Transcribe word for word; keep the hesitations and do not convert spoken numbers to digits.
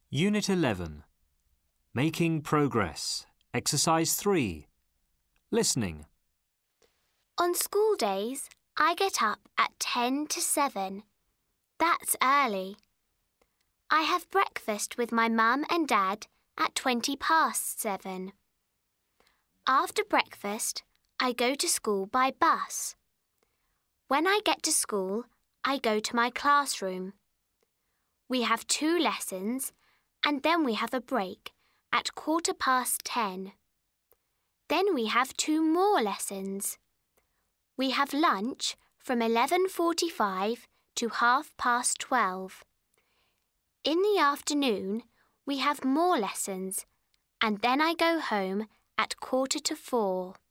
Unit eleven. Making Progress. Exercise three. Listening. On school days, I get up at ten to seven. That's early. I have breakfast with my mum and dad at twenty past seven. After breakfast, I go to school by bus. When I get to school, I go to my classroom. We have two lessons and then we have a break at quarter past ten. Then we have two more lessons. We have lunch from eleven forty-five to half past twelve. In the afternoon, we have more lessons, and then I go home at quarter to four.